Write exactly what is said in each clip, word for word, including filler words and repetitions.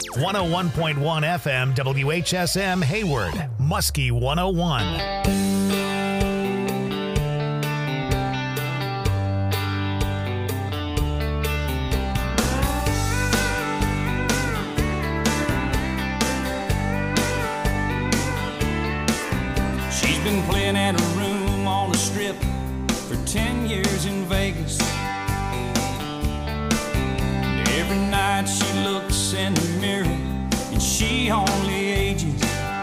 one oh one point one F M W H S M Hayward, Muskie one oh one. Been playing at a room on the strip for ten years in Vegas. And every night she looks in the mirror and she only ages.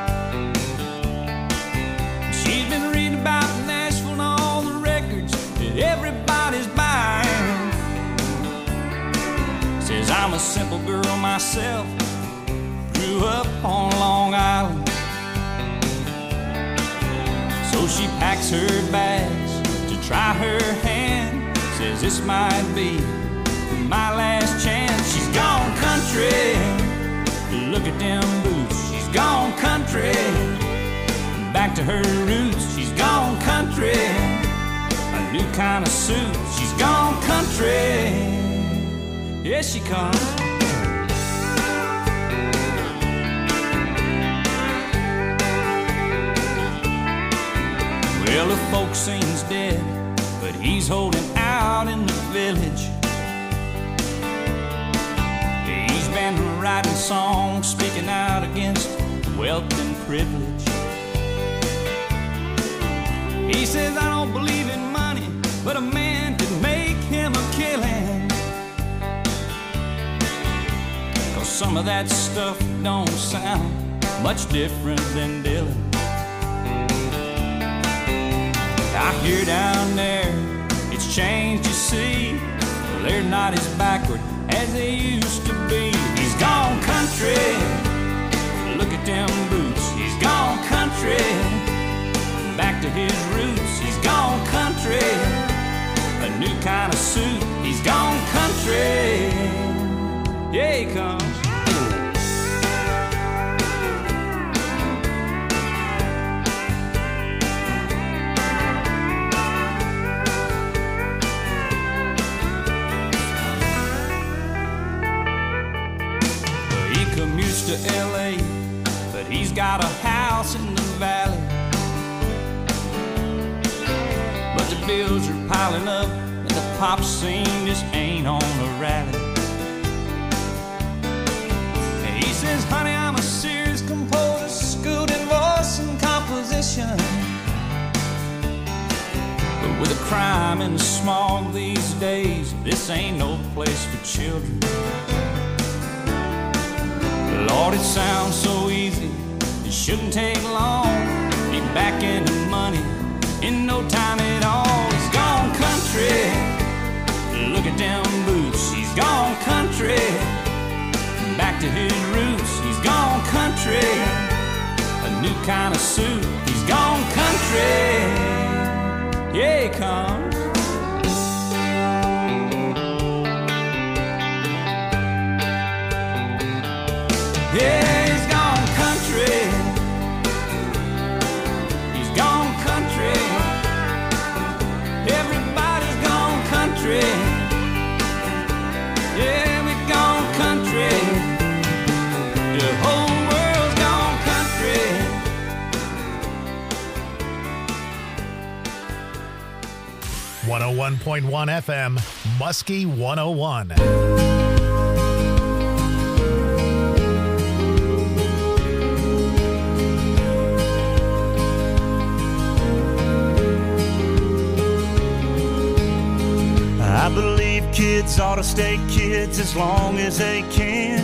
She's been reading about Nashville and all the records that everybody's buying. Says I'm a simple girl myself, grew up on Long Island. So she packs her bags to try her hand. Says this might be my last chance. She's gone country, look at them boots. She's gone country, back to her roots. She's gone country, a new kind of suit. She's gone country, here she comes. Well, the folksin's dead, but he's holding out in the village. He's been writing songs, speaking out against wealth and privilege. He says, I don't believe in money, but a man can make him a killing. 'Cause some of that stuff don't sound much different than Dylan. I hear down there, it's changed, you see. Well, they're not as backward as they used to be. He's gone country, look at them boots. He's gone country, back to his roots. He's gone country, a new kind of suit. He's gone country, yeah he comes. To L A, but he's got a house in the valley. But the bills are piling up and the pop scene just ain't on a rally. And he says, honey, I'm a serious composer, schooled in voice and composition. But with the crime and the smog these days, this ain't no place for children. Lord, it sounds so easy, it shouldn't take long. Be back into money in no time at all. He's gone country, look at them boots. He's gone country, back to his roots. He's gone country, a new kind of suit. He's gone country, yeah he comes. Yeah, he's gone country. He's gone country. Everybody's gone country. Yeah, we've gone country. The whole world's gone country. one oh one point one F M, Muskie one oh one. I believe kids ought to stay kids as long as they can.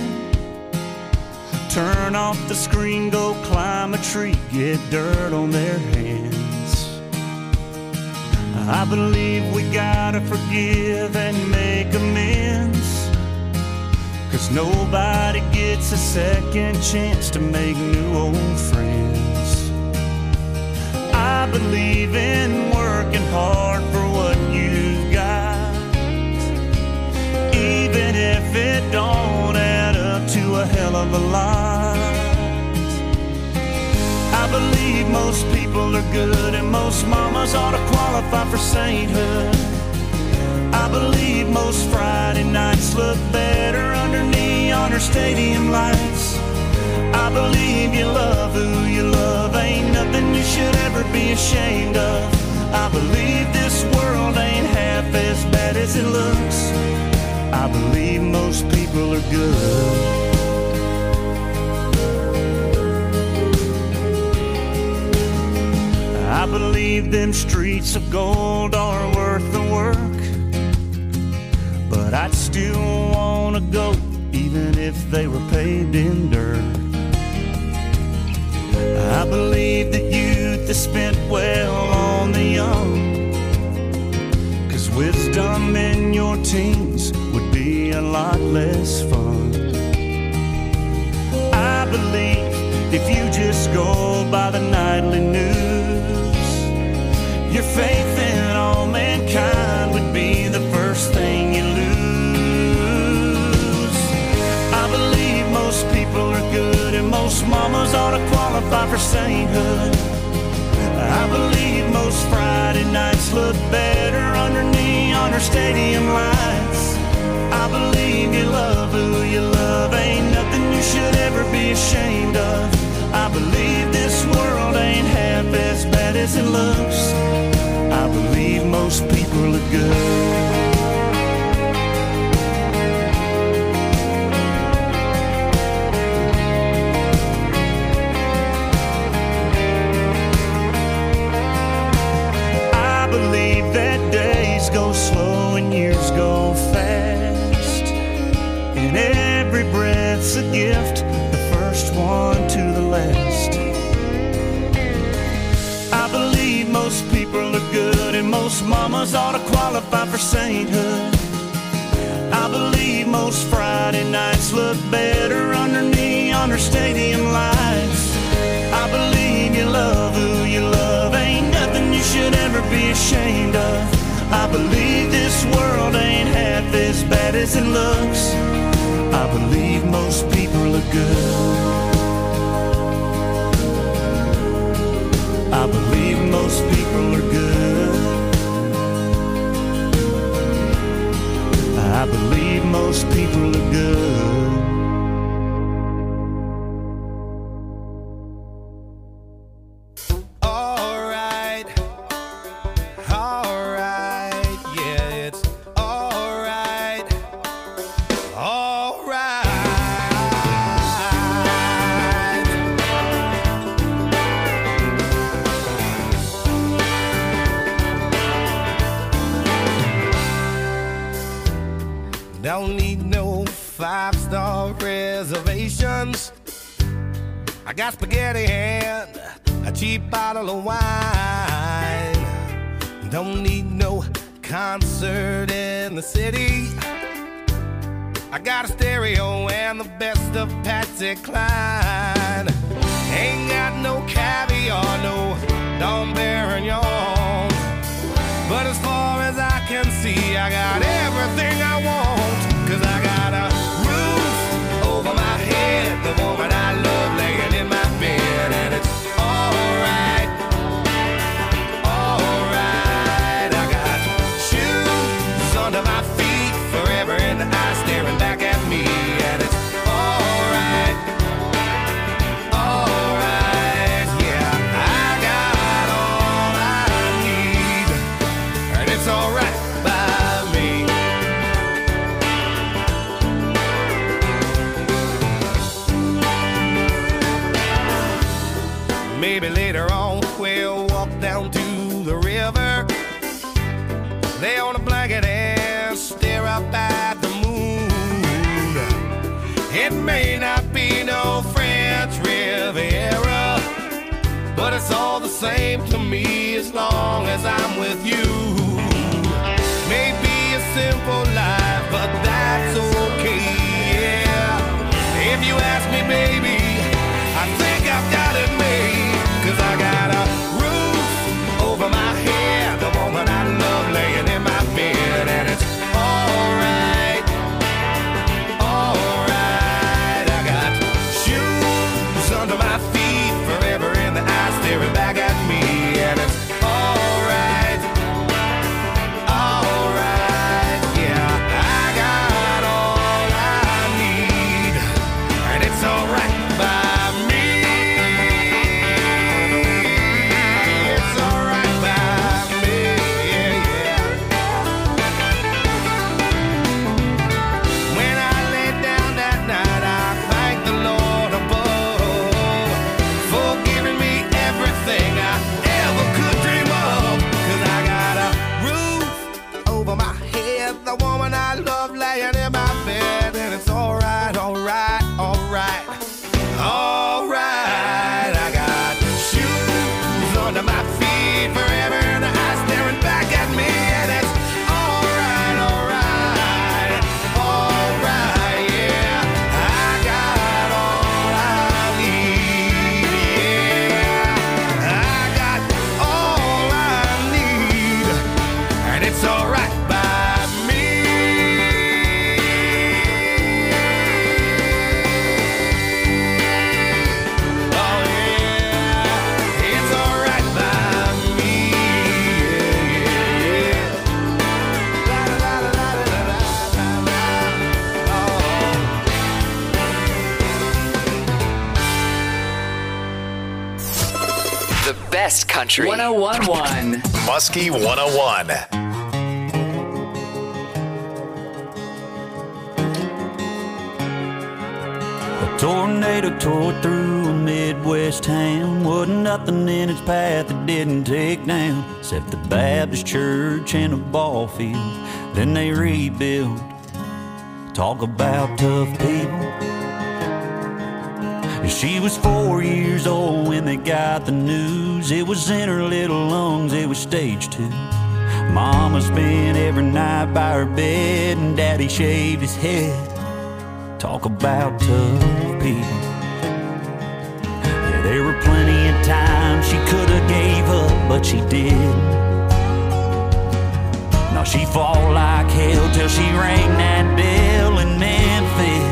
Turn off the screen, go climb a tree, get dirt on their hands. I believe we gotta forgive and make amends, 'cause nobody gets a second chance to make new old friends. I believe in working hard for what you've got, even if it don't add up to a hell of a lot. I believe most people are good and most mamas ought to qualify for sainthood. I believe most Friday nights look better under neon under stadium lights. I believe you love who you love. Ain't nothing you should ever be ashamed of. I believe this world ain't half as bad as it looks. I believe most people are good. I believe them streets of gold are worth the work, but I'd still wanna go even if they were paved in dirt. I believe that youth is spent well on the young, 'cause wisdom in your teens would be a lot less fun. I believe if you just go by the nightly news, your faith in all mankind would be the first thing you lose. I believe most people are good and most mamas ought to qualify for sainthood. I believe most Friday nights look better under neon or stadium lights. I believe you love who you love. Ain't nothing you should ever be ashamed of. I believe this world ain't half as bad as it looks. I believe most people are good. I believe that days go slow and years go fast, and every breath's a gift, the first one to the last. I believe most people are good and most mamas ought to qualify for sainthood. I believe most Friday nights look better under neon or stadium lights. I believe you love who you love. Ain't nothing you should ever be ashamed of. I believe this world ain't half as bad as it looks. I believe most people are good. I believe most people are good. I believe most people are good. All right, all right, yeah, it's all right, all right. Don't need no five-star reservations. I got spaghetti and a cheap bottle of wine. Don't need no concert in the city. I got a stereo and the best of Patsy Cline. Ain't got no caviar, no Dom Perignon. But as far as I can see, I got everything I want. 'Cause I got a roof over my head, the woman I love laying in my bed, and it's alright, alright. I got shoes under my feet, forever in the eye staring back at me, and it's alright, alright. Yeah, I got all I need, and it's alright by me. Maybe later on we'll walk down to the river, lay on a blanket and stare up at the moon. It may not be no French Riviera, but it's all the same to me as long as I'm with you. Maybe a simple life, but that's okay, yeah. If you ask me, baby, I think I've got it made. 'Cause I got a roof over my head, the woman I love laying in my bed, and it's alright, alright. I got shoes under my feet, forever in the eye staring back at me, and it's alright, alright. Yeah, best country. one oh one point one Muskie one oh one. A tornado tore through a Midwest town. Wasn't nothing in its path that didn't take down, except the Baptist church and a ball field. Then they rebuilt. Talk about tough people. She was four years old when they got the news. It was in her little lungs, it was stage two. Mama spent every night by her bed, and Daddy shaved his head. Talk about tough people. Yeah, there were plenty of times she could have gave up, but she didn't. Now she fought like hell till she rang that bell in Memphis.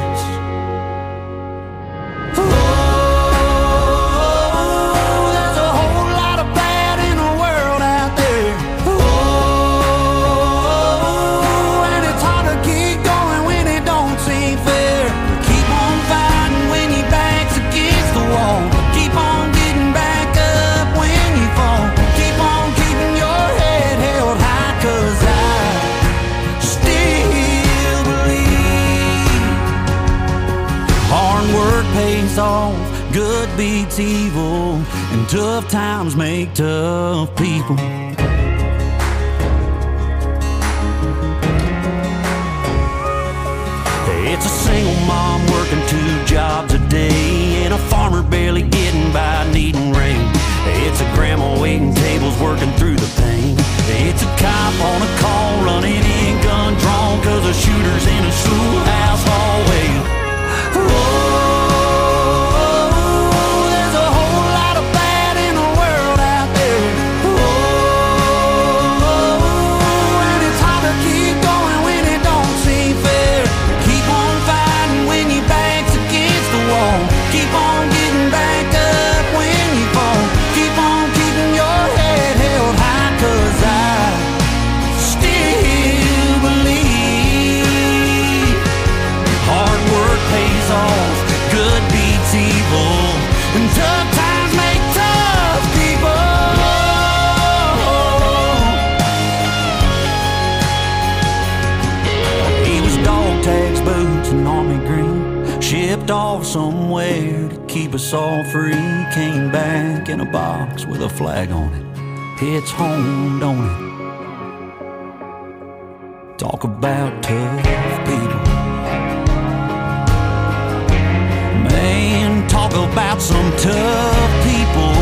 Off, good beats evil, and tough times make tough people. It's a single mom working two jobs a day, and a farmer barely getting by needing rain. It's a grandma waiting tables working through the pain. It's a cop on a call running in gun drawn, cause a shooter's in a schoolhouse hallway. Whoa. Off somewhere to keep us all free. Came back in a box with a flag on it. It's home, don't it? Talk about tough people. Man, talk about some tough people.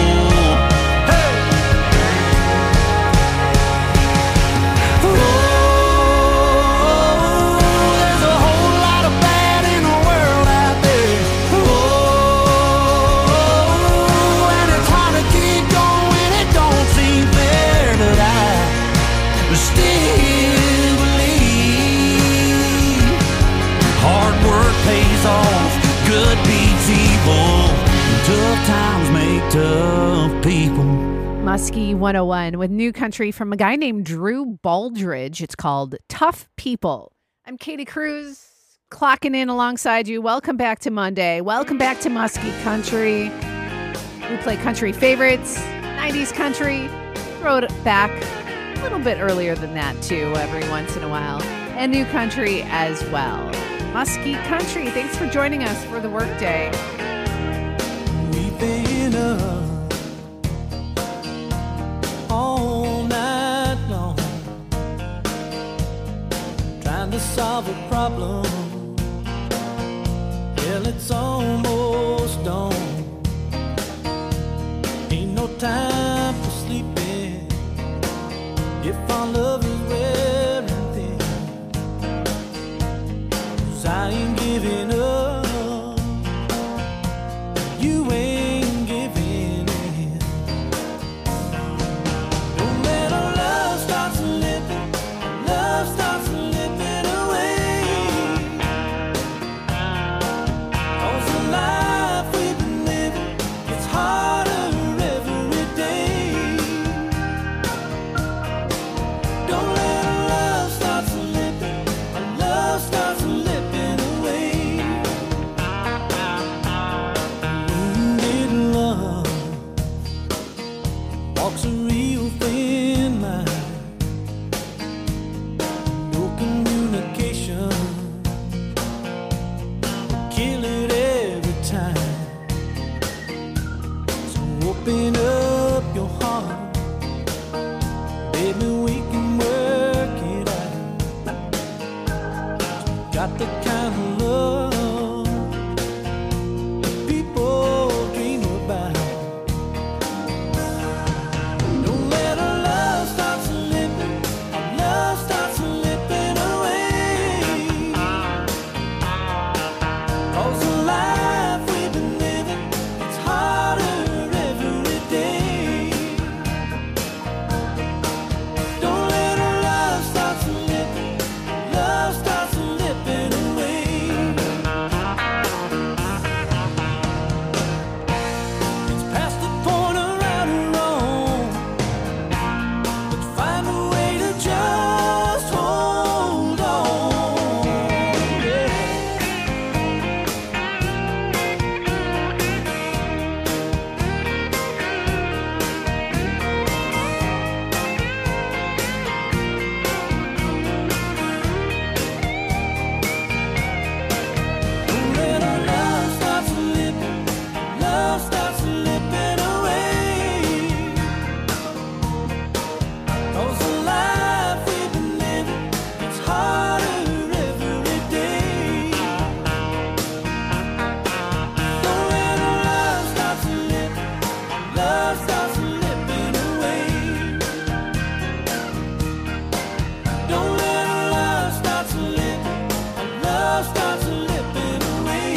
Good beats evil. Tough times make tough people. Muskie one oh one with new country from a guy named Drew Baldridge. It's called Tough People. I'm Katie Cruz, clocking in alongside you. Welcome back to Monday. Welcome back to Muskie Country. We play country favorites, nineties country. Throw it back a little bit earlier than that, too, every once in a while. And new country as well. Muskie Country, thanks for joining us for the workday. We've been up all night long, trying to solve a problem. Well, it's almost dawn. Ain't no time for sleeping if our love is wearing thin. 'Cause I ain't giving up, you ain't giving in. Don't let our love start slipping, our love starts slipping away. 'Cause the life we've been living gets harder every day. Don't let our love start slipping, our love starts slipping away. love people dream about. Don't let our love start slipping, our love start slipping away. 'Cause the life we've been living, it's harder every day. Don't let our love start slipping, love starts slipping away. It's past the point of right or wrong, but find a way to just hold on. Yeah. Don't let our love start slipping, love starts slipping away. 'Cause the life we've been living, it's harder every day. Don't let our love start slipping, love starts slipping away. Don't let our love start slipping, love starts slipping away.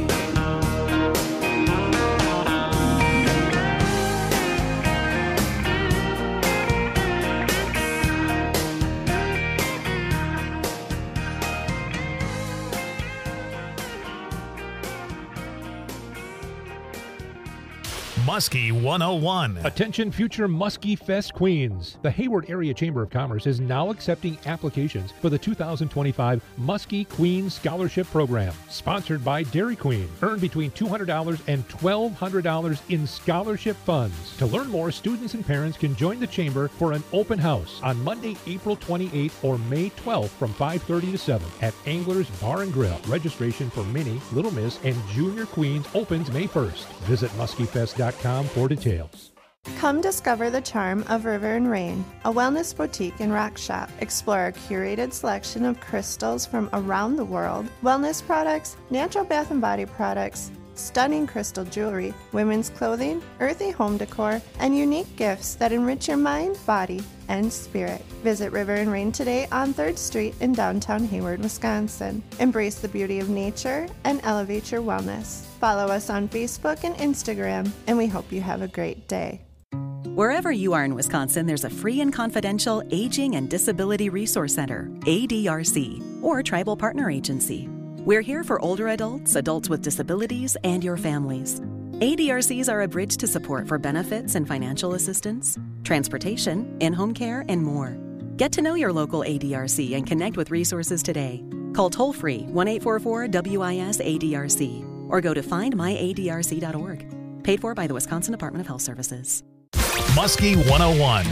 Muskie one oh one. Attention future Muskie Fest Queens. The Hayward Area Chamber of Commerce is now accepting applications for the two thousand twenty-five Muskie Queen Scholarship Program, sponsored by Dairy Queen. Earn between two hundred dollars and twelve hundred dollars in scholarship funds. To learn more, students and parents can join the Chamber for an open house on Monday, April twenty-eighth or May twelfth from five thirty to seven at Angler's Bar and Grill. Registration for Mini, Little Miss, and Junior Queens opens May first. Visit muskie fest dot com for details. Come discover the charm of River and Rain, a wellness boutique and rock shop. Explore a curated selection of crystals from around the world, wellness products, natural bath and body products, stunning crystal jewelry, women's clothing, earthy home decor, and unique gifts that enrich your mind, body, and spirit. Visit River and Rain today on third Street in downtown Hayward, Wisconsin. Embrace the beauty of nature and elevate your wellness. Follow us on Facebook and Instagram, and we hope you have a great day. Wherever you are in Wisconsin, there's a free and confidential Aging and Disability Resource Center, A D R C, or Tribal Partner Agency. We're here for older adults, adults with disabilities, and your families. A D R Cs are a bridge to support for benefits and financial assistance, transportation, in-home care, and more. Get to know your local A D R C and connect with resources today. Call toll-free one eight four four W I S A D R C or go to find my A D R C dot org. Paid for by the Wisconsin Department of Health Services. Muskie one oh one.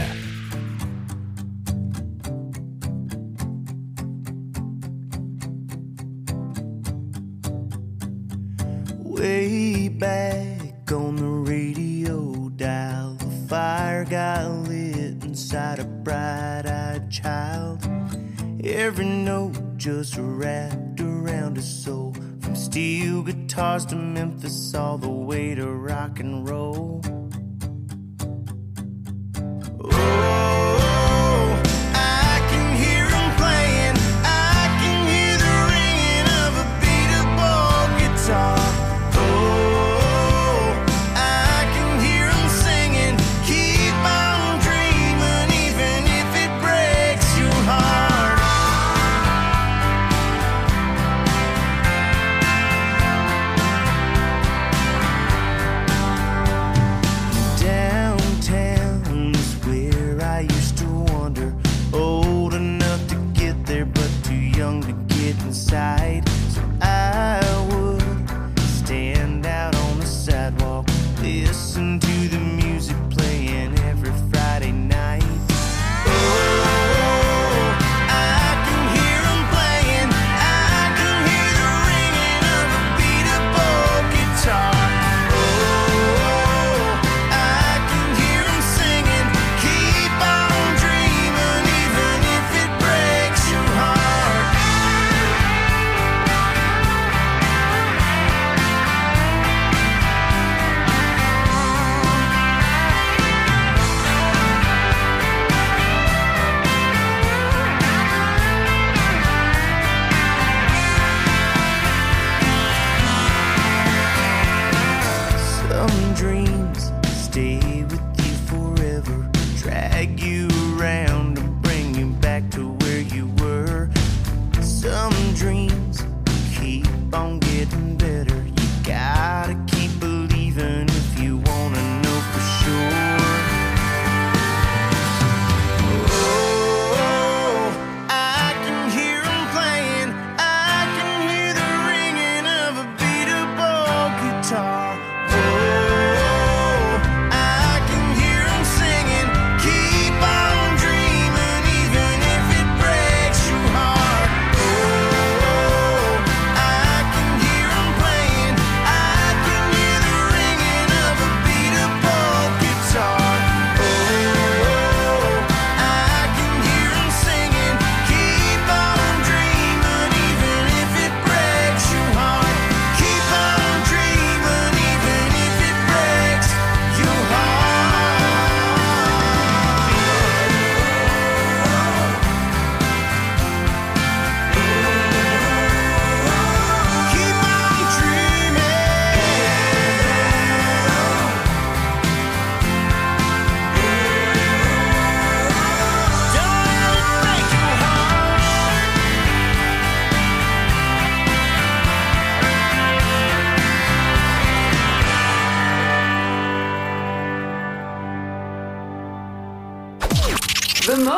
Way back on the radio dial, the fire got lit inside a bright-eyed child. Every note just wrapped around his soul, from steel guitars to Memphis all the way to rock and roll. Oh, I can hear him playing, I can hear the ringing of a beatable guitar. Oh, I can hear him singing, keep on dreaming even if it breaks your heart.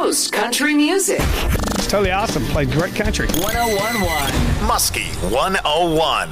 most country music. It's totally awesome. Played great country. one oh one point one. Muskie one oh one.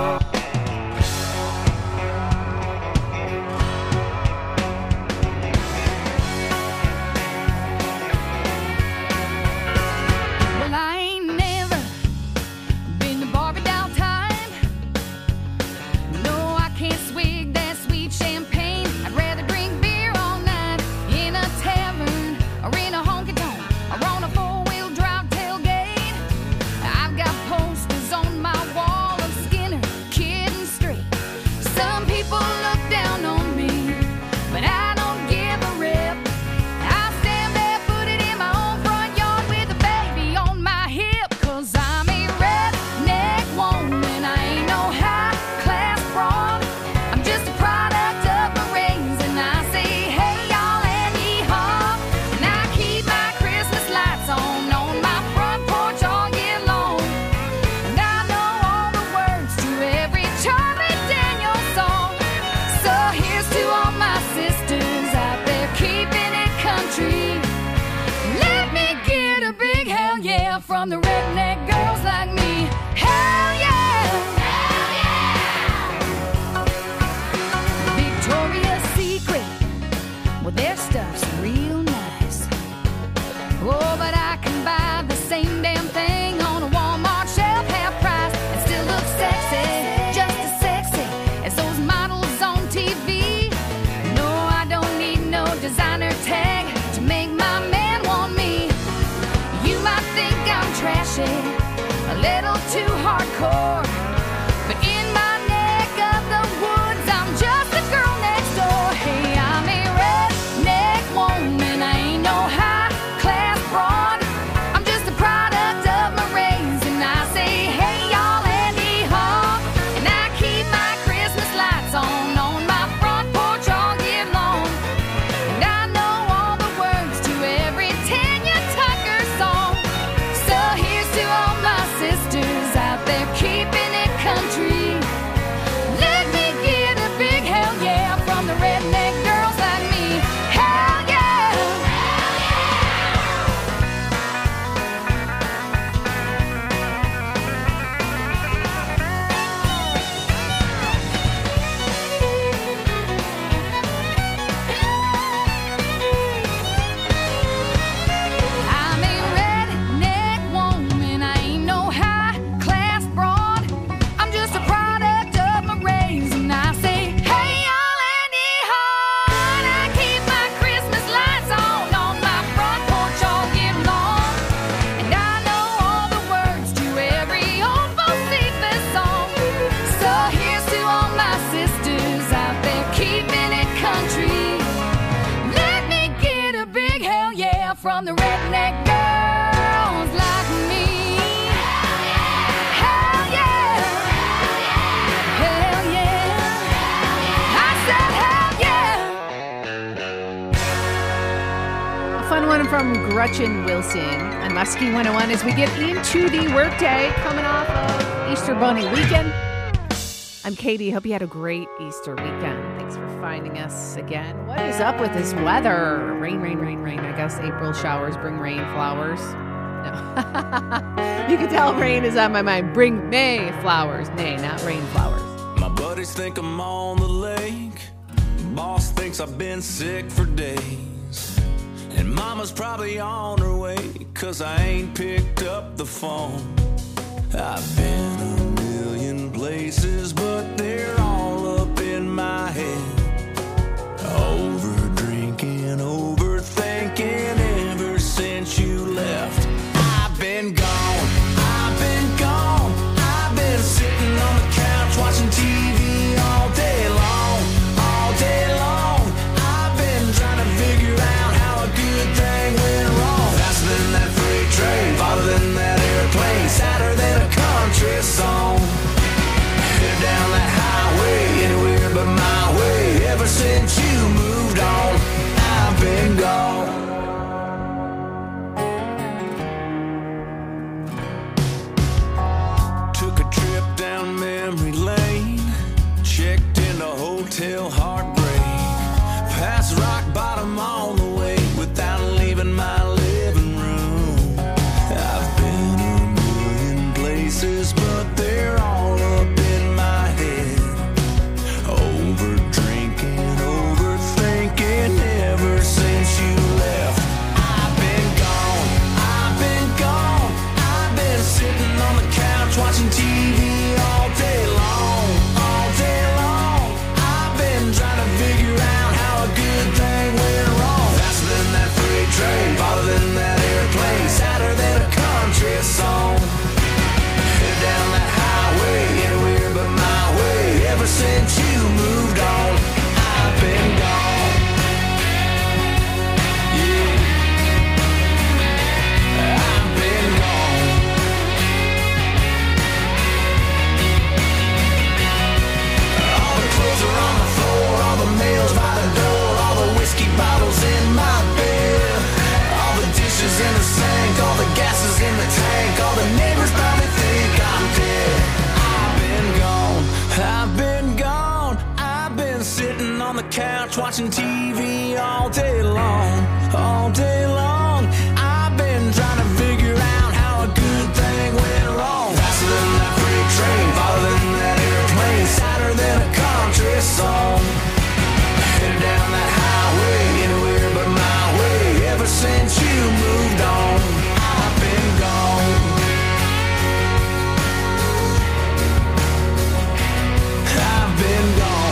Well, I ain't never been to Barbie doll time. No, I can't swig that sweet champagne. I'd rather drink beer all night in a tavern or in a honky tonk or on a four-wheel drive tailgate. I've got posters on my wall of Skinner, Kid and Straight. Some people look down on me, but I don't give a rip. I stand barefooted in my own front yard with a baby on my hip. Cause I'm a redneck woman, I ain't no high-class broad. I'm just a product of my raising. I say, hey y'all and yee-haw. And I keep my Christmas lights on on my front porch all year long. And I know all the words to every Charlie Daniels song. So here's to all my sisters out there keeping it country. Let me get a big hell yeah from the redneck girls like me. Hell yeah! Hell yeah! Victoria's Secret, well their stuff's real nice. Oh, but I can buy the same damn thing on a Walmart shelf half price and still look sexy, just as sexy as those models on T V. No, I don't need no designer tag to make my man want me. You might think I'm trashy, a little too hardcore, but in my neck of the woods, I'm just a girl next door. Hey, I'm a redneck woman, I ain't no high-class broad. I'm just a product of my raising. I say, hey y'all and yee-haw. And I keep my Christmas lights on on my front porch all year long. And I know all the words to every Tanya Tucker song. So here's to all my sisters out there keeping it country. Let me get a big hell yeah from the redneck girls like me. Hell yeah! I'm a redneck woman, I ain't no high-class broad. I'm just a product of my raising. I say, hey y'all and yee-haw. And I keep my Christmas lights on on my front porch all year long. And I know all the words to every old Bocephus song. So here's to all my sisters out there keeping it country. Let me get a big hell yeah from the redneck girls like me. Hell yeah! Hell yeah! I said hell yeah! A fun one from Gretchen Wilson on Muskie one oh one as we get into the workday coming off of Easter Bunny weekend. I'm Katie. Hope you had a great Easter weekend. Thanks for finding us again. What is up with this weather? Rain, rain, rain, rain. I guess April showers bring rain flowers. No. You can tell rain is on my mind. Bring May flowers. Nay, not rain flowers. My buddies think I'm on the lake. Boss thinks I've been sick for days. And mama's probably on her way, cause I ain't picked up the phone. I've been a million places, but they're all up in my head. Over drinking, overthinking ever since you left. I've been gone, I've been gone. I've been sitting on the couch watching T V all day long, all day long. I've been trying to figure out how a good thing went wrong. Faster than that freight train, farther than that airplane, sadder than a country song. Headed down couch watching T V all day long, all day long. I've been trying to figure out how a good thing went wrong. Faster than that freight train, farther than that airplane, sadder than a country song. Headed down that highway, anywhere but my way. Ever since you moved on, I've been gone. I've been gone.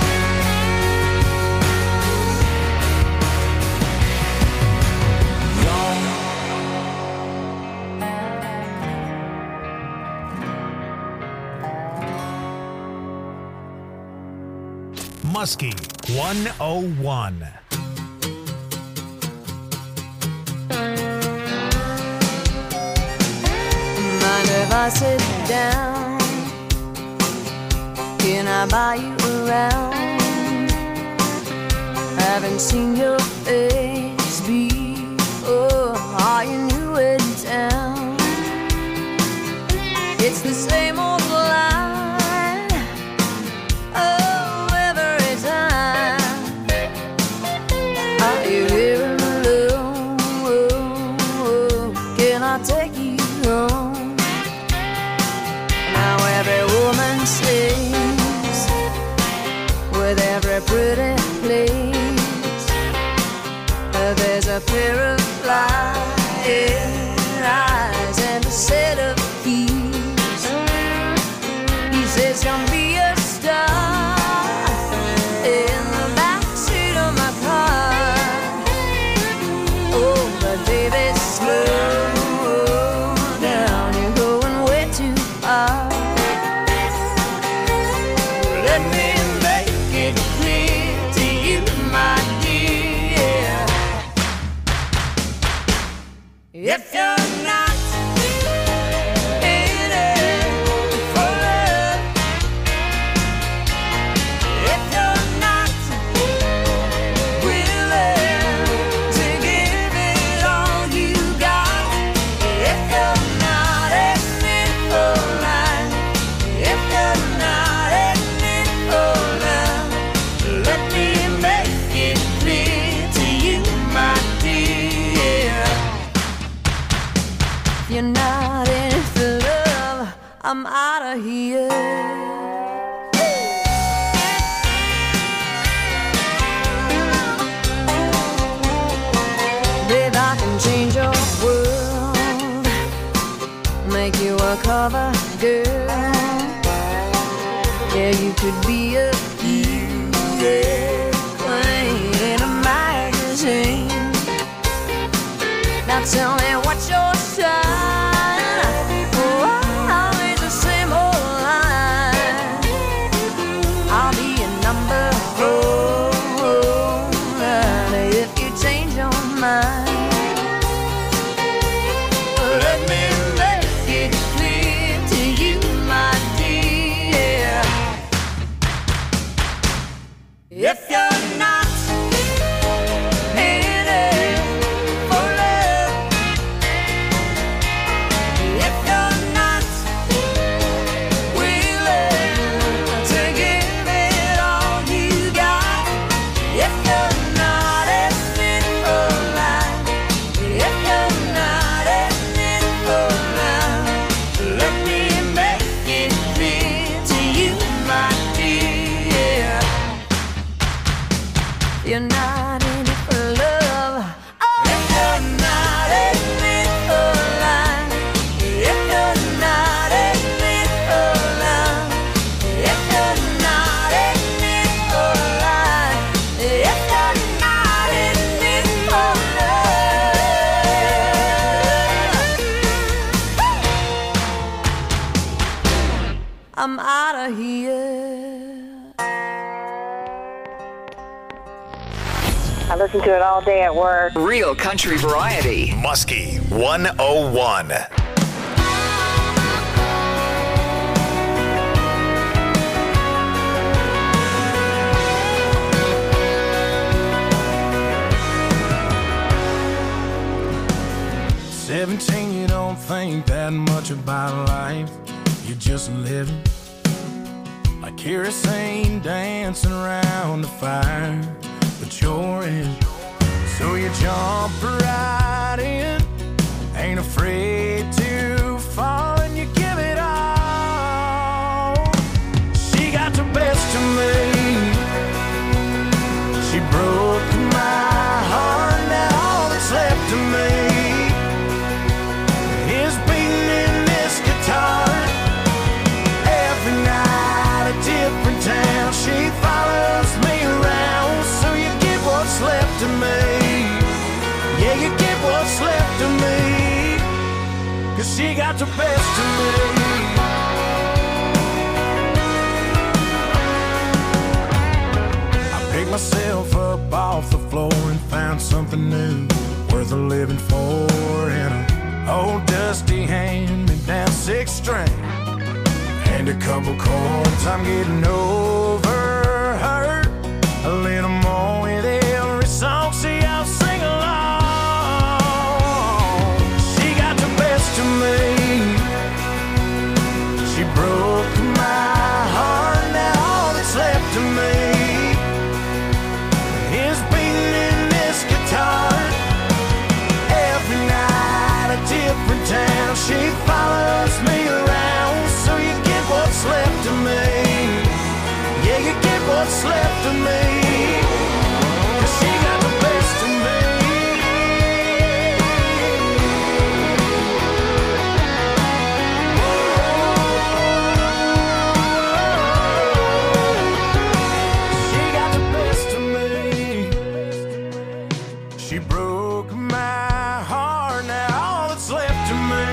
Muskie one oh one. Mind if I sit down? Can I buy you around? Haven't seen your face before. Are you new in town? It's the same old line. Oh, every time. Are you here alone? Can I take you home? Now every woman sings with every pretty place. There's a pair of flying eyes and a set of keys. He says, "Come be a star in the backseat of my car." Oh, but baby, slow down, you're going way too far. Let me make it clear to you, my dear. If you're not in it for love, if you're not willing to give it all you got, if you're not in it for life, if you're not in it for love, let me make it clear to you, my dear. If you're not in it for love, I'm out of here. Babe, I can change your world, make you a cover girl. Yeah, you could be a beauty queen in a magazine. Now tell me what's your sign? Oh, always the same old line. I'll be a number four, and if you change your mind, let me make it clear to you, my dear. If you're not in it for love, if you're not willing to give it all you got, if you're not in it for life, if you're not in it for love, let me make it clear to you, my dear. You're not in it for love. Oh, if you're not in it for life, if you're not in it for love, if you're not in it for life, if you're not in it for love, I'm out of here. I listen to it all day at work. Real country variety. Muskie one oh one. Seventeen, you don't think that much about life. You're just living like kerosene dancing around the fire. at your end. So you jump right in, ain't afraid to fall, and you give it all. She got the best of me. She broke my heart, now all that's left of me is beating in this guitar. Every night a different town, she follows me around. So you get what's left of me. Yeah, you get what's left of me, 'cause she got the best of me. I picked myself up off the floor and found something new, worth a living for, in a old dusty hand-me-down six string and a couple chords. I'm getting over hurt a little more with every song. See, I'll sing along. She got the best of me. She broke my heart, now all that's left of me is beating in this guitar. Every night a different town, she follows me around. So you get what's left of me. Yeah, you get what's left of me, 'cause she got the best of me. She got the best of me. She broke my heart, now all that's left of me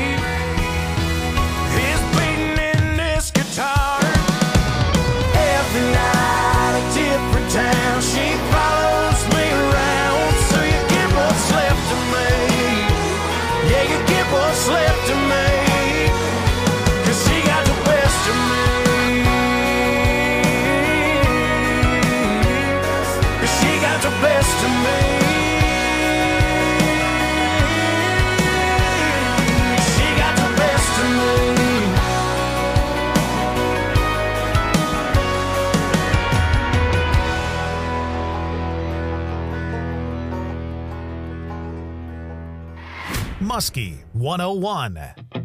is beating in this guitar. Every night a different town, she follows me around. So you get what's left of me. Yeah, you get what's left of me, 'cause she got the best of me. 'Cause she got the best of me. She got the best of me. Muskie one oh one.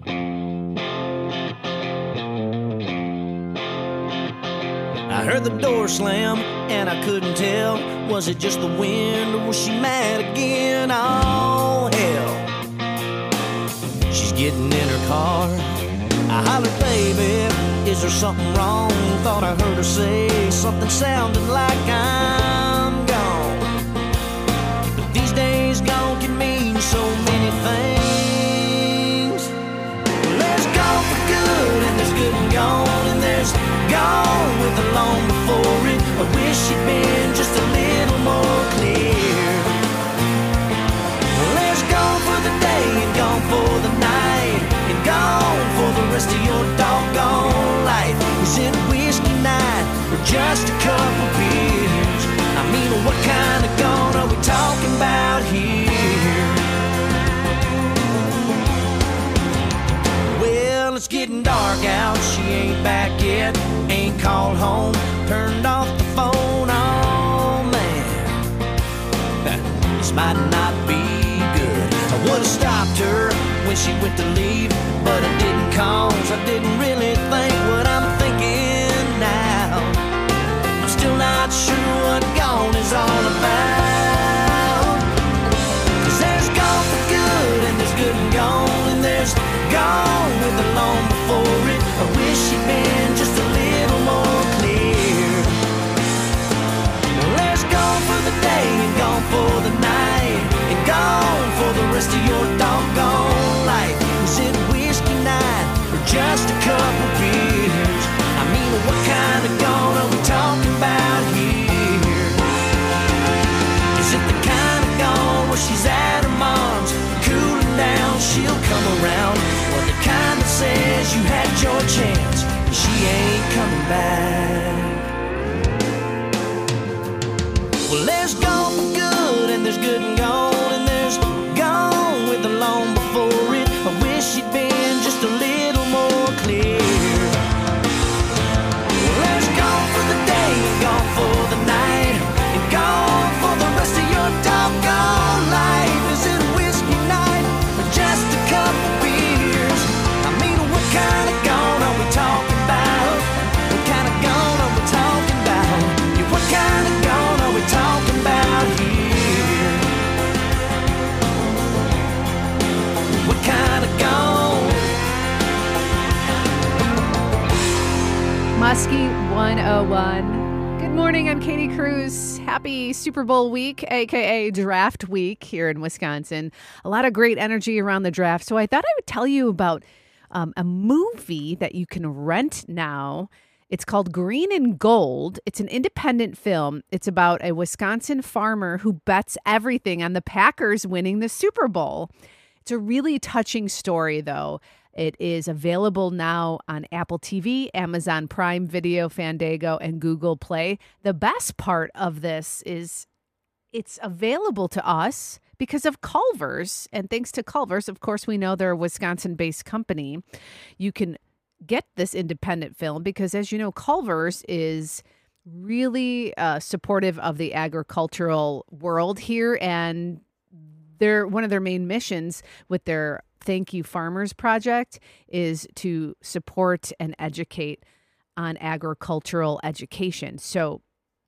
I heard the door slam and I couldn't tell. Was it just the wind or was she mad again? Oh, hell. She's getting in her car. I hollered, baby, is there something wrong? Thought I heard her say something sounding like I'm gone. But these days gone can mean so many things. Well, there's gone for good and there's good and gone, and there's gone with the long before it. I wish she'd been just a little more clear. Well, there's gone for the day and gone for the night, and gone for the rest of your doggone life. Is it whiskey night or just a couple beers? I mean, what kind of gone are we talking about here? Well, it's getting dark out, she ain't back yet, ain't called home, turned off the phone. Oh man, this might not be good. I would've stopped her when she went to leave, but I didn't, cause I didn't really think what I'm thinking now. I'm still not sure what gone is all about. 'Cause there's gone for good and there's good and gone, and there's gone with the long before it. I wish she'd been just a little more clear. Well, there's gone for the day and gone for the night, and gone for the rest of your doggone life. Is it whiskey night or just a couple beers? I mean, what kind of gone are we talking about here? Is it the kind of gone where she's at her mom's, cooling down, she'll come around? Or the kind that says you had your chance, she ain't coming back? Well, there's gone for good and there's good and gone, and there's gone with the long before it. I wish she'd been just a little more clear. Well, there's gone for the day and gone for the night, and gone Muskie one oh one. Good morning, I'm Katie Cruz. Happy Super Bowl week, a k a draft week here in Wisconsin. A lot of great energy around the draft. So I thought I would tell you about um, a movie that you can rent now. It's called Green and Gold. It's an independent film. It's about a Wisconsin farmer who bets everything on the Packers winning the Super Bowl. It's a really touching story, though. It is available now on Apple T V, Amazon Prime Video, Fandango, and Google Play. The best part of this is it's available to us because of Culver's. And thanks to Culver's, of course, we know they're a Wisconsin-based company. You can get this independent film because, as you know, Culver's is really uh, supportive of the agricultural world here. And they're one of their main missions with their Thank You Farmers project is to support and educate on agricultural education. So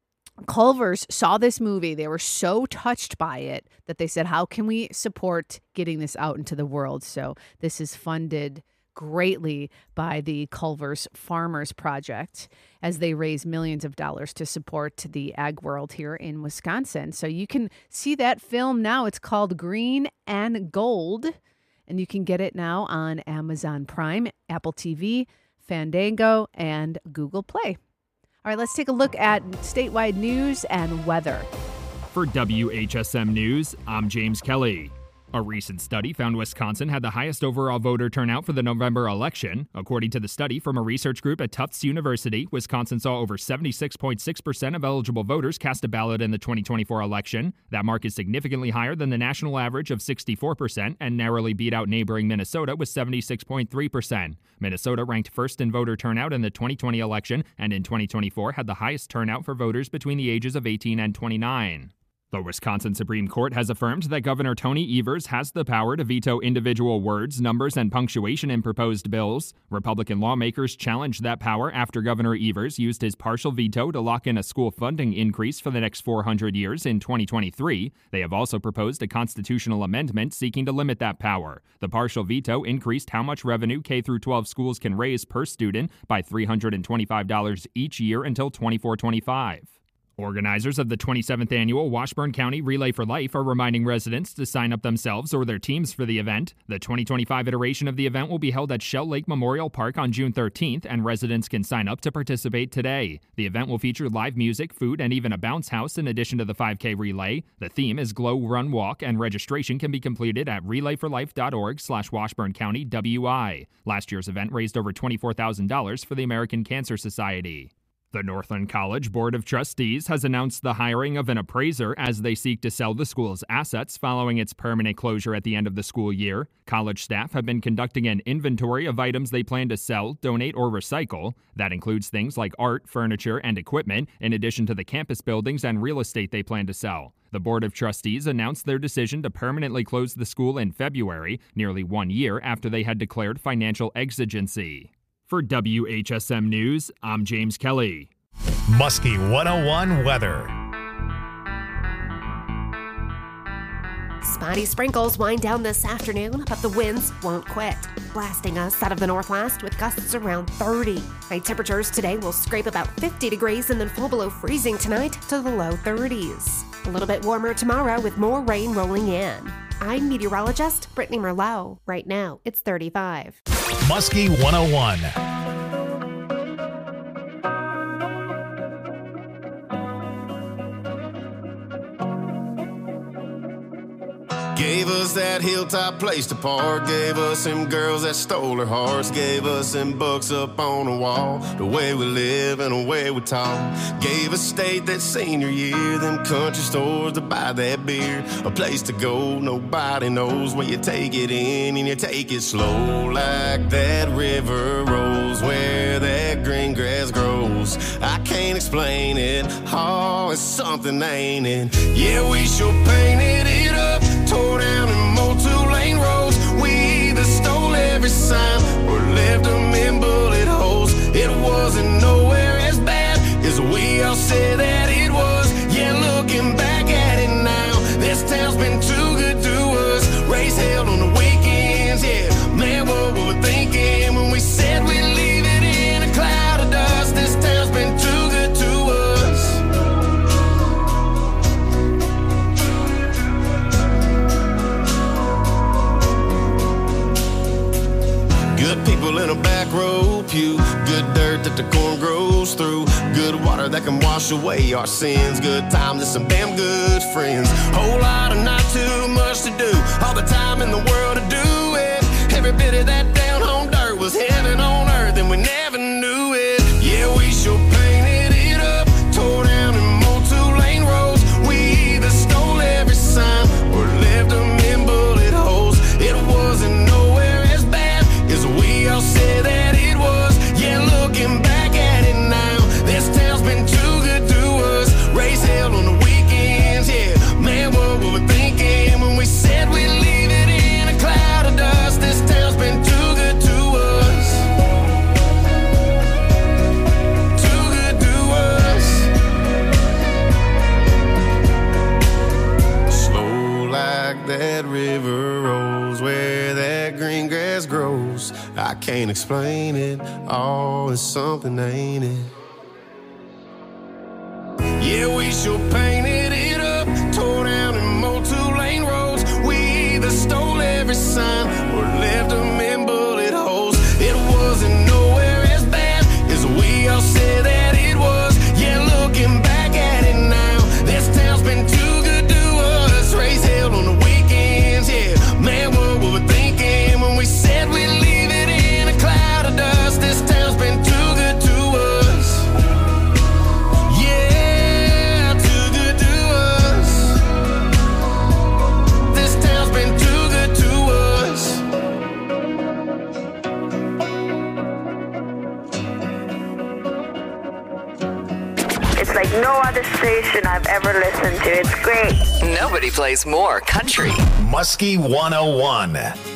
Culver's saw this movie. They were so touched by it that they said, how can we support getting this out into the world? So this is funded greatly by the Culver's Farmers Project as they raise millions of dollars to support the ag world here in Wisconsin. So you can see that film now. It's called Green and Gold. And you can get it now on Amazon Prime, Apple T V, Fandango, and Google Play. All right, let's take a look at statewide news and weather. For W H S M News, I'm James Kelly. A recent study found Wisconsin had the highest overall voter turnout for the November election. According to the study from a research group at Tufts University, Wisconsin saw over seventy-six point six percent of eligible voters cast a ballot in the twenty twenty-four election. That mark is significantly higher than the national average of sixty-four percent and narrowly beat out neighboring Minnesota with seventy-six point three percent. Minnesota ranked first in voter turnout in the twenty twenty election and in twenty twenty-four had the highest turnout for voters between the ages of eighteen and twenty-nine. The Wisconsin Supreme Court has affirmed that Governor Tony Evers has the power to veto individual words, numbers, and punctuation in proposed bills. Republican lawmakers challenged that power after Governor Evers used his partial veto to lock in a school funding increase for the next four hundred years in twenty twenty-three. They have also proposed a constitutional amendment seeking to limit that power. The partial veto increased how much revenue K through twelve schools can raise per student by three hundred twenty-five dollars each year until twenty-four twenty-five. Organizers of the twenty-seventh Annual Washburn County Relay for Life are reminding residents to sign up themselves or their teams for the event. The twenty twenty-five iteration of the event will be held at Shell Lake Memorial Park on June thirteenth, and residents can sign up to participate today. The event will feature live music, food, and even a bounce house in addition to the five K relay. The theme is Glow, Run, Walk, and registration can be completed at relay for life dot org slash Washburn County W I. Last year's event raised over twenty-four thousand dollars for the American Cancer Society. The Northland College Board of Trustees has announced the hiring of an appraiser as they seek to sell the school's assets following its permanent closure at the end of the school year. College staff have been conducting an inventory of items they plan to sell, donate, or recycle. That includes things like art, furniture, and equipment, in addition to the campus buildings and real estate they plan to sell. The Board of Trustees announced their decision to permanently close the school in February, nearly one year after they had declared financial exigency. For W H S M News, I'm James Kelly. Muskie one oh one weather. Spotty sprinkles wind down this afternoon, but the winds won't quit, blasting us out of the northwest with gusts around thirty. High temperatures today will scrape about fifty degrees and then fall below freezing tonight to the low thirties. A little bit warmer tomorrow with more rain rolling in. I'm meteorologist Brittany Merlot. Right now, it's thirty-five. Muskie one oh one. Gave us that hilltop place to park. Gave us them girls that stole her hearts. Gave us them books up on the wall. The way we live and the way we talk. Gave us state that senior year. Them country stores to buy that beer. A place to go, nobody knows. Where you take it in and you take it slow. Like that river rolls where that green grass grows. I can't explain it. Oh, it's something, ain't it? Yeah, we sure painted it up. Tore down and mowed two-lane roads. We either stole every sign or left them in bullet holes. It wasn't nowhere as bad as we all said that it was. Yeah, looking back at it now, this town's been too good to us. Race held on the weekends, yeah. Man, what were we thinking when we said we'd leave it in a cloud of dust? This storm grows through. Good water that can wash away our sins. Good times and some damn good friends. Whole lot of not too much to do. All the time in the world to do it. Every bit of that down home dirt was heaven on earth, and we never knew it. Yeah, we sure painted it up, tore down and mowed two-lane roads. We either stole every sign or left them in bullet holes. It wasn't nowhere as bad as we all said that it was. Yeah, looking back at it now, this town's been too good to us. Raise hell on the weekends, yeah. Man, what were we thinking when we said we'd leave it in a cloud of dust? This town's been too good to us. Too good to us. Slow like that river rolls, where that green grass grows. I can't explain it, all is something, ain't it? Yeah, we sure painted it up, tore down and mowed two-lane roads. We either stole every sign or left them in bullet holes. It wasn't nowhere as bad as we all said that it was. Yeah, looking back at it now, this town's been too good to us. Raise hell on the weekends, yeah. Man, what were we thinking when we said we'd leave it in a cloud of dust? This town's been too good to us. Yeah, too good to us. This town's been too good to us. It's like no other station I've ever listened to. It's great. Nobody plays more country. Muskie one oh one.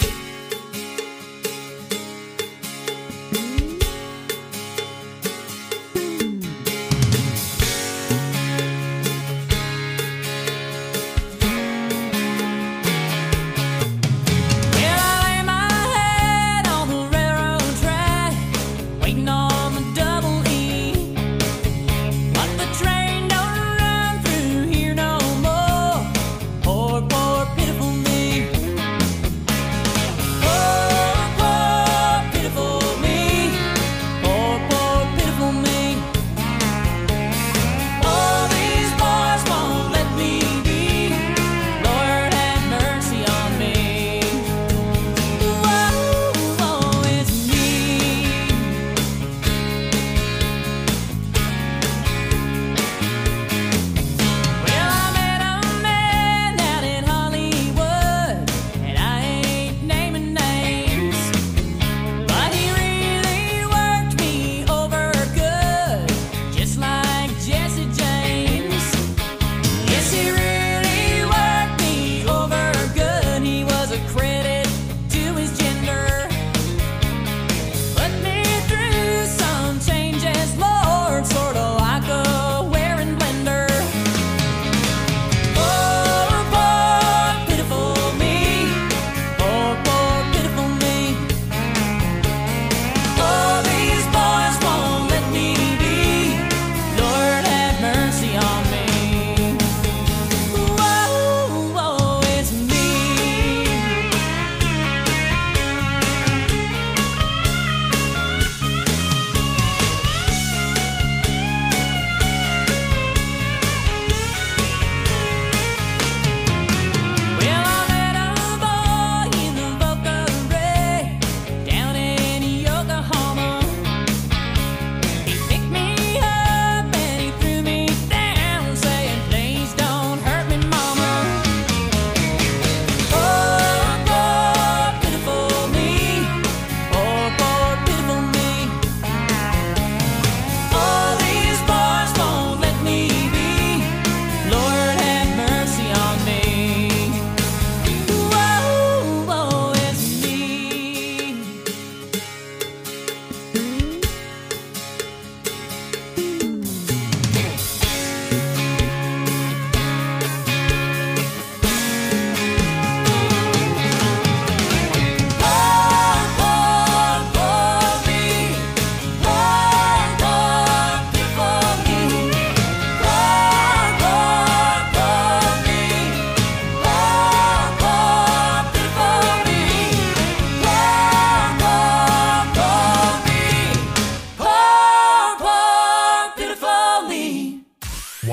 Well, I lay my head on the railroad track, waiting on the double E. But the train don't run through here no more. Poor, poor, pitiful me.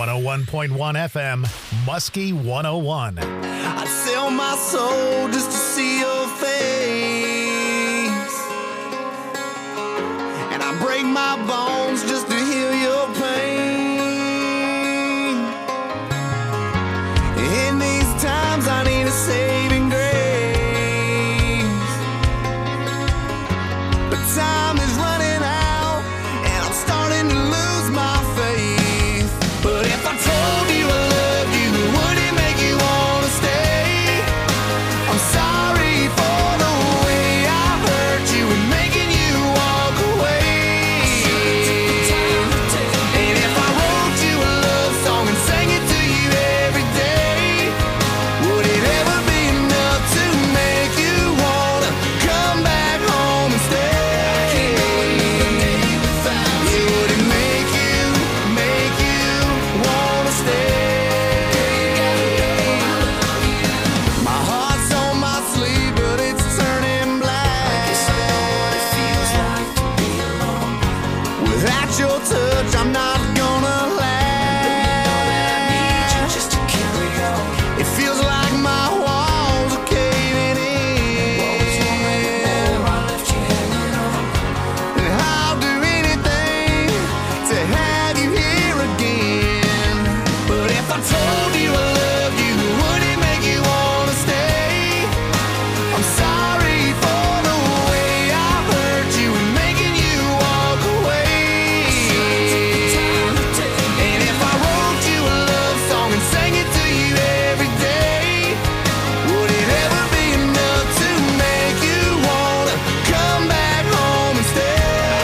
one oh one point one F M, Muskie one oh one. I'd sell my soul just to see your face, and I break my bones just to heal your pain. In these times I need a saving grace, but time is running out and I'm starting to lose my faith. But if I told you I loved you, would it make you wanna stay? I'm sorry for the way I hurt you and making you walk away. And if I wrote you a love song and sang it to you every day, would it ever be enough to make you wanna come back home and stay? Would it make you, make you wanna stay? My heart's on my sleeve, but it's turning black. Without your touch, I'm not gonna last. It feels like my walls are caving in, and I'll do anything to have you here again. But if I told you I loved you, would it make you wanna stay? I'm sorry for the way I hurt you and making you walk away. And if I wrote you a love song and sang it to you every day, would it ever be enough to make you wanna come back home and stay?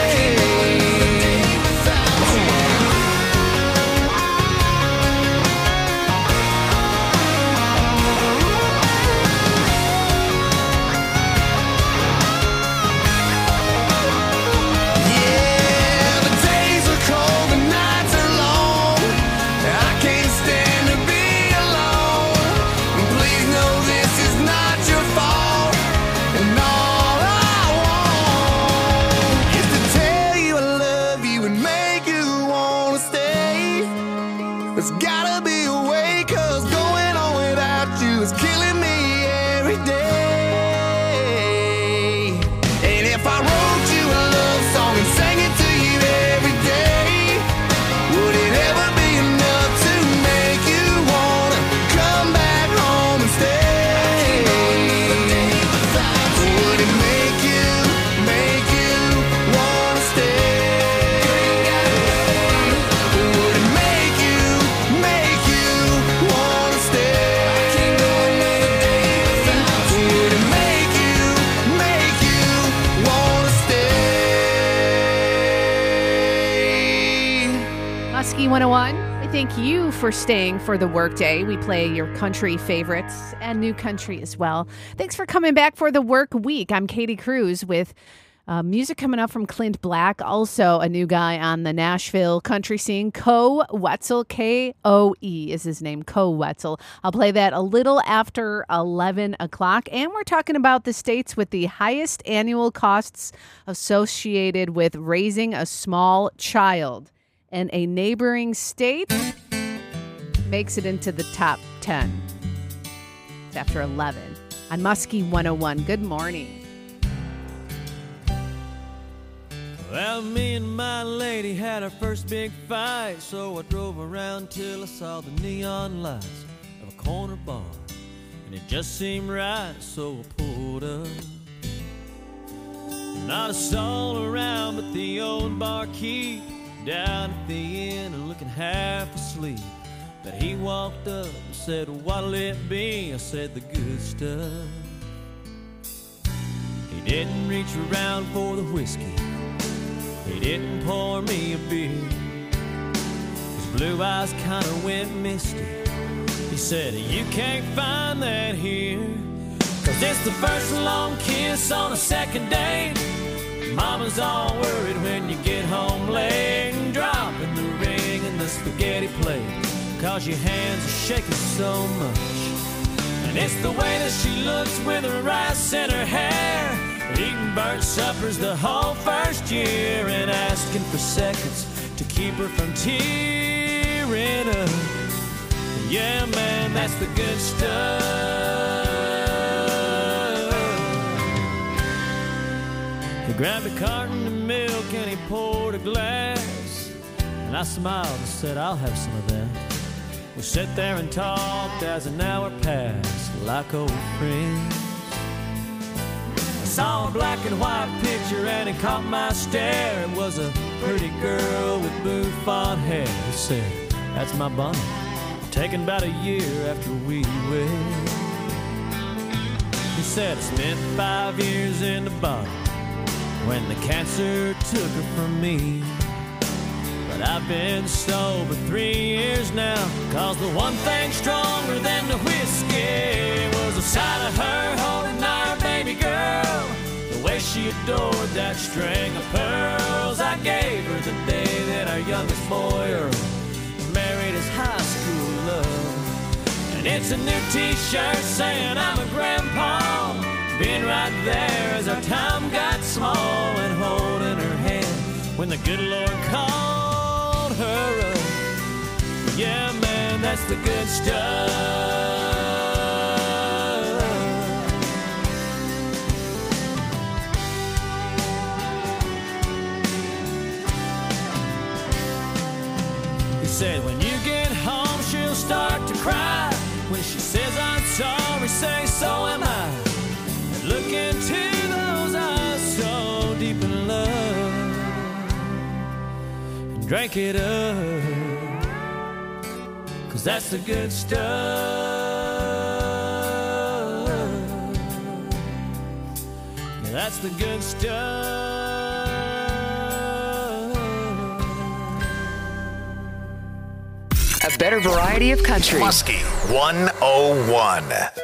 Yeah, the days are cold, the nights are long. I can't stand to be alone. And please know this is not your fault. And all I want is to tell you I love you and make you wanna stay. There's gotta be a way, 'cause going on without you is killing me every day. And if I wrote you a love song and sang it to you every day, would it ever be enough to make you wanna come back home and stay? Would it make you, make you wanna stay? Would it make you, make you wanna stay? Would it make you, make you wanna stay? Muskie one oh one, we thank you for staying for the workday. We play your country favorites and new country as well. Thanks for coming back for the work week. I'm Katie Cruz with uh, music coming up from Clint Black, also a new guy on the Nashville country scene, Koe Wetzel, K O E is his name, Koe Wetzel. I'll play that a little after eleven o'clock, and we're talking about the states with the highest annual costs associated with raising a small child. And a neighboring state makes it into the top ten. It's after eleven on Muskie one oh one. Good morning. Well, me and my lady had our first big fight, so I drove around till I saw the neon lights of a corner bar, and it just seemed right, so I pulled up. Not a soul around but the old barkeep down at the inn and looking half asleep. But he walked up and said, "What'll it be?" I said, "The good stuff." He didn't reach around for the whiskey, he didn't pour me a beer. His blue eyes kinda went misty. He said, "You can't find that here, 'cause it's the first long kiss on a second date. Mama's all worried when you get home late, and dropping the ring in the spaghetti plate, 'cause your hands are shaking so much. And it's the way that she looks with her rice in her hair, eating burnt suppers the whole first year, and asking for seconds to keep her from tearing cheering up. Yeah, man, that's the good stuff. He grabbed a carton of milk and he poured a glass, and I smiled and said, I'll have some of that. We sat there and talked as an hour passed like old friends. I saw a black and white picture and it caught my stare. It was a pretty girl with bouffant hair. He said, that's my Bonnie, taken about a year after we wed. He said, I spent five years in the bottom when the cancer took her from me. But I've been sober three years now, cause the one thing stronger than the whiskey was the sight of her holding our baby girl, the way she adored that string of pearls I gave her the day that our youngest boy Earl married his high school love. And it's a new t-shirt saying I'm a grandpa, being right there as our time got small, and holding her hand when the good Lord called her up. Yeah, man, that's the good stuff. He said, when you get home, she'll start to cry. When she says I'm sorry, say so am I. And look into those eyes so deep in love, and drink it up, cause that's the good stuff. Yeah, that's the good stuff. A better variety of country. Muskie one oh one.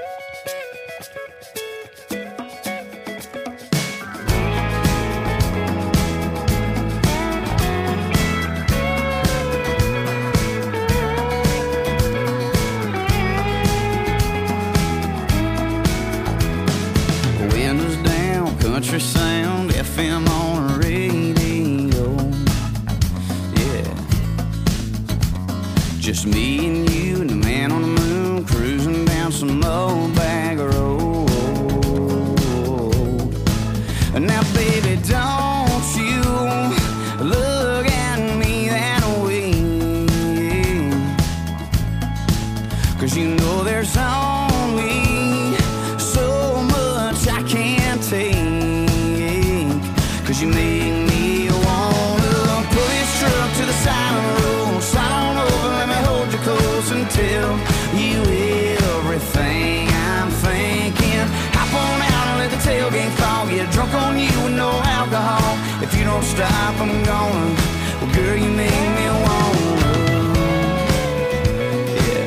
Windows down, country sound, F M on the radio. Yeah. Just me and you and the man on the moon, cruising down some old bag road. Now, baby, don't you look at me that way, 'cause you know there's only so much I can't take, 'cause you make me wanna pull this truck to the side of the road, slide on over, let me hold you close and tell you everything I'm thinking. Hop on out and let the tailgate fall, get drunk on you with no alcohol. If you don't stop, I'm gonna, well, girl, you make me wanna. Yeah.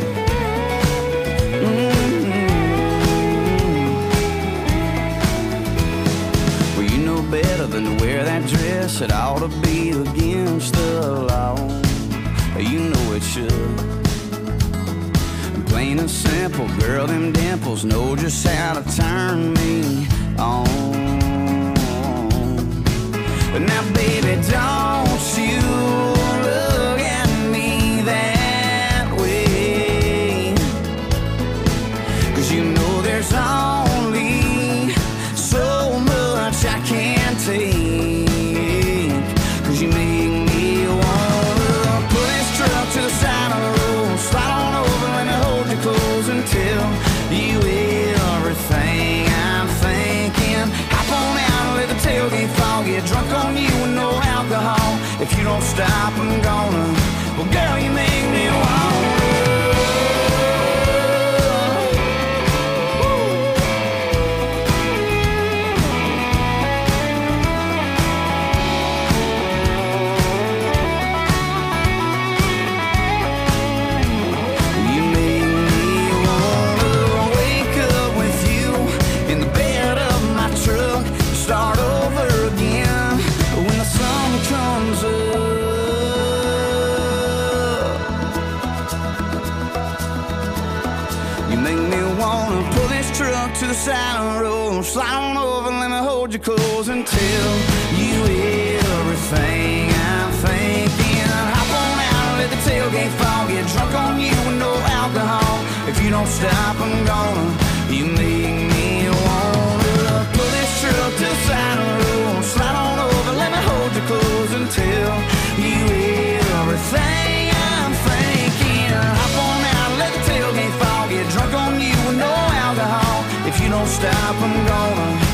Mm-hmm. Well, you know better than to wear that dress. It ought to be against the law. You know it should. Plain and simple, girl, them dimples know just how to turn me on. But now, baby, don't you look at me that way, 'cause you know there's only so much I can't take, 'cause you make me wanna pull this truck to the side of the road, slide on over, let me hold you close and tell you everything I'm thinking. Hop on out and let the tailgate fall, get drunk on you with no alcohol. If you don't stop, I'm gonna, well, girl, you make me wanna. Start over again when the sun comes up. You make me wanna pull this truck to the side of the road, slide on over, let me hold you close and tell you everything I'm thinking. Hop on out and let the tailgate fall, don't stop, I'm gonna. You make me wanna pull this truck to the side of the road, slide on over, let me hold you close and tell you everything I'm thinking. Hop on out, let the tailgate fall, get drunk on you with no alcohol. If you don't stop, I'm gonna.